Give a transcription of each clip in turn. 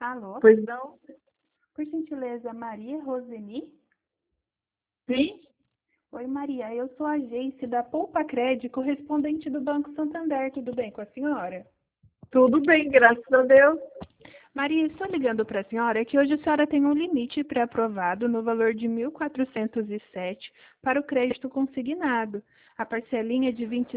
Alô? Pois não? Por gentileza, Maria Roseni? Sim? Oi, Maria. Eu sou a agência da Poupa Crédito, correspondente do Banco Santander. Tudo bem com a senhora? Tudo bem, graças a Deus. Maria, estou ligando para a senhora que hoje a senhora tem um limite pré-aprovado no valor de 1.407 para o crédito consignado. A parcelinha é de R$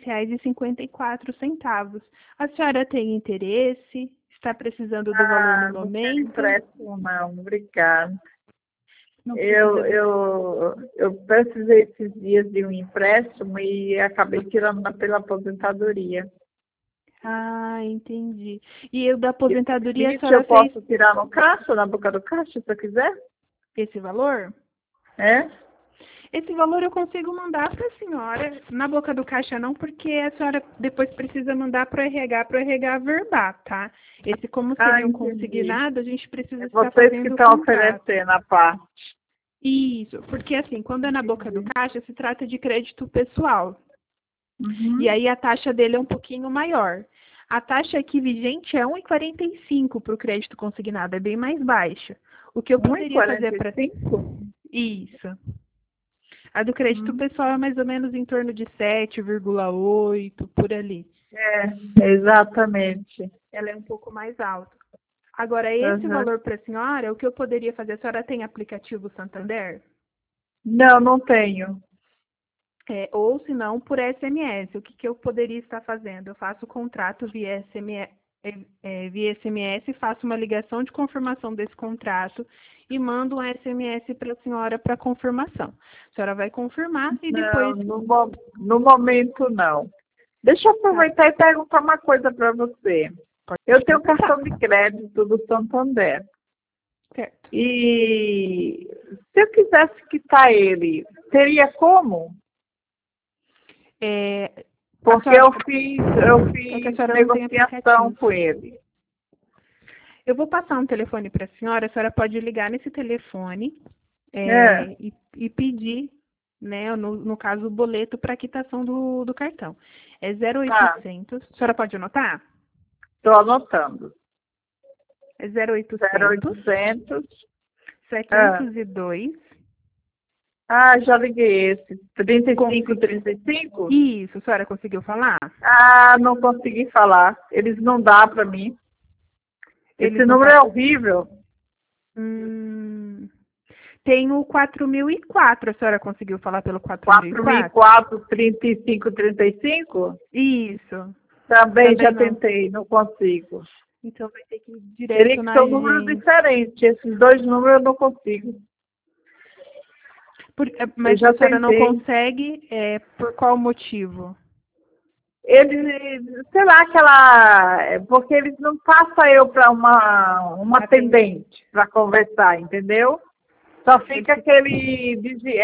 26,54. A senhora tem interesse? Está precisando do valor no Não quero momento? empréstimo, não. Obrigada. Não Eu, precisa do... eu, eu precisei esses dias de um empréstimo e acabei tirando pela aposentadoria. Ah, entendi. E eu da Esse aposentadoria, a limite eu senhora fez posso tirar no caixa, na boca do caixa, se eu quiser? esse valor? É? Esse valor eu consigo mandar para a senhora, na boca do caixa não, porque a senhora depois precisa mandar para o RH verbar, tá? Esse, como seria um Entendi. consignado, a gente precisa É estar vocês que fazendo o estão contrato. oferecendo a parte. Isso, porque assim, quando é na boca do Entendi. caixa, se trata de crédito pessoal. E Uhum. aí a taxa dele é um pouquinho maior. A taxa aqui vigente é 1,45 para o crédito consignado, é bem mais baixa. O que eu poderia fazer para... 1,45? Isso. A do crédito pessoal é mais ou menos em torno de 7,8, por ali. Exatamente. Ela é um pouco mais alta. Agora, esse Uhum. valor para a senhora, o que eu poderia fazer? A senhora tem aplicativo Santander? Não, não tenho. Ou se não, por SMS. O que eu poderia estar fazendo? Eu faço o contrato via SMS, faço uma ligação de confirmação desse contrato e mando um SMS para a senhora para confirmação. A senhora vai confirmar e Não, depois... no momento não. Deixa eu Tá, aproveitar e perguntar uma coisa para você. Eu pode tenho um perguntar. cartão de crédito do Santander. Certo. E se eu quisesse quitar ele, teria como? A Porque senhora, eu é que a fiz senhora não tem negociação aplicativo. com ele. Eu vou passar um telefone para a senhora pode ligar nesse telefone É, e pedir, né, no caso, o boleto para quitação do cartão. É tá. 0800, a senhora pode anotar? Estou anotando. É Zero 0800 oitocentos. Ah, 702 já liguei esse. Trinta e cinco, consegui... 35. Isso, a senhora conseguiu falar? Não consegui falar. Eles não dão para mim. Esse Eles não número é passam. horrível. Tem o 4004, a senhora conseguiu falar pelo 4004? 4004, 35, 35? Isso. Também Também já não. tentei, não consigo. Então vai ter que ir Teria direto que na ser um número agência. diferente. Esses dois números eu não consigo. Eu Mas já a senhora não tentei. consegue, por qual motivo? Eles, sei lá, porque eles não passam eu para uma Atender. atendente para conversar, entendeu? Só Ele fica se- aquele,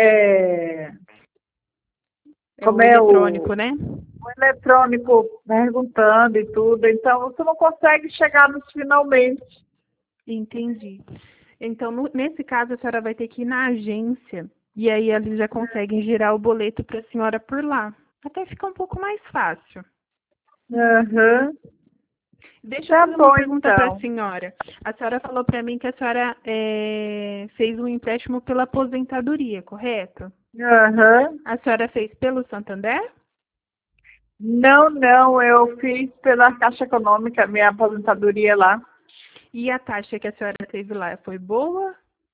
É como o é eletrônico, né? o eletrônico perguntando e tudo. Então, você não consegue chegar nos finalmente. Entendi. Então, nesse caso, a senhora vai ter que ir na agência e aí eles já conseguem girar o boleto para a senhora por lá. Até fica um pouco mais fácil. Aham. Deixa eu Tá fazer uma bom, pergunta para a então. senhora. A senhora falou para mim que a senhora fez um empréstimo pela aposentadoria, correto? Aham. A senhora fez pelo Santander? Não, não, eu fiz pela Caixa Econômica, minha aposentadoria lá. E a taxa que a senhora teve lá foi boa?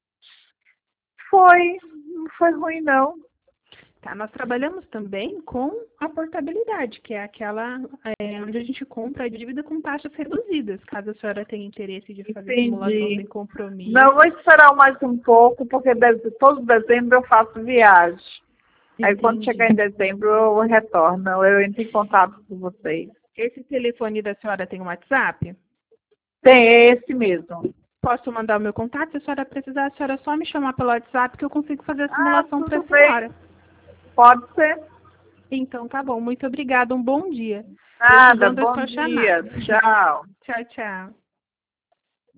Foi, não foi ruim, não. Tá, nós trabalhamos também com a portabilidade, que é aquela onde a gente compra a dívida com taxas reduzidas. Caso a senhora tenha interesse de fazer simulação sem Entendi. Não, compromisso. vou esperar mais um pouco, porque todo dezembro eu faço viagem. Aí quando chegar Entendi. em dezembro eu retorno, eu entro em contato com vocês. Esse telefone da senhora tem um WhatsApp? Tem, é esse mesmo. Posso mandar o meu contato? Se a senhora precisar, a senhora só me chamar pelo WhatsApp que eu consigo fazer a simulação para Tudo a bem. senhora. Pode ser. Então, tá bom. Muito obrguada. Um bom dia. Nada, Precisando é bom só chamar. dia. Tchau. Tchau, tchau.